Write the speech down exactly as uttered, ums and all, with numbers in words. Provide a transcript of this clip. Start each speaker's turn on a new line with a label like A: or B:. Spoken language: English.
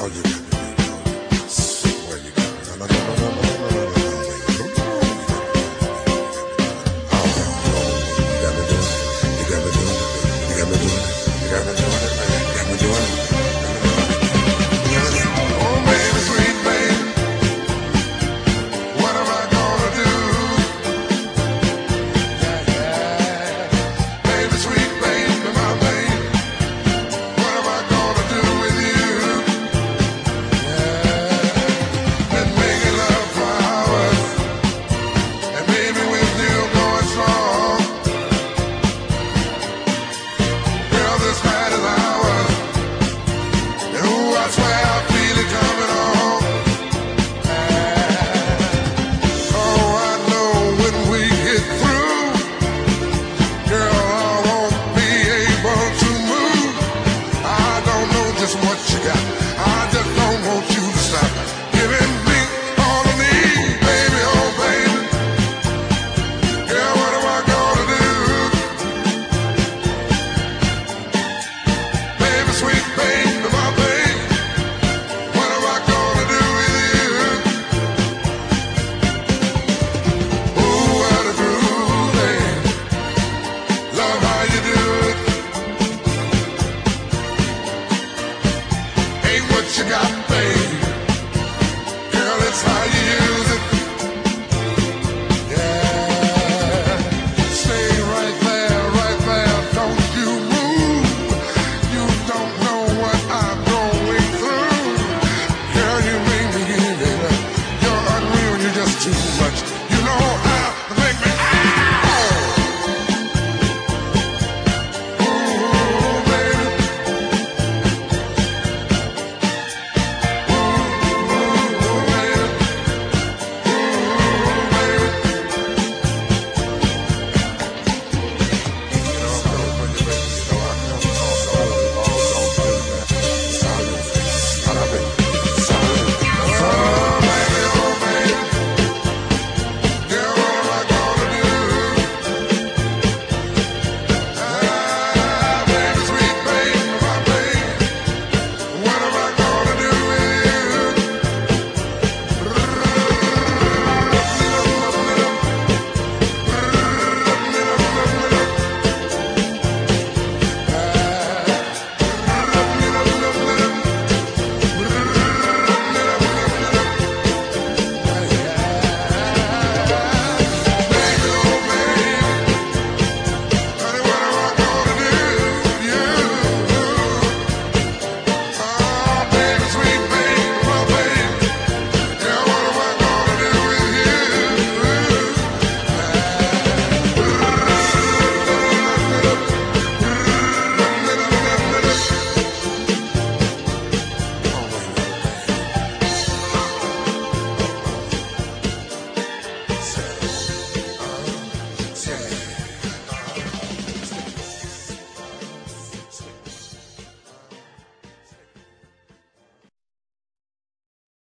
A: all you got to do, I swear you got to. No, no, no, no, no, no, no, no, no, no, you got me doing it. You got me doing it. You got me doing it. You got me doing it. You got me doing it. Oh, baby, sweet baby, what am I gonna do? Yeah, yeah. Baby, sweet baby, my baby, what am I gonna do with you? Yeah. Been making love for hours, and baby, we're still going strong. Girl, this night is ours, and ooh, I swear I feel it coming on. Oh, I know when we get through, girl, I won't be able to move. I don't know just what you got, I just don't want you to stop giving me all I need, baby, oh baby. Girl, what am I gonna do? Baby, sweet baby, my baby, what am I gonna do with you? Ooh, what a groove, love how you do it. Ain't what you got,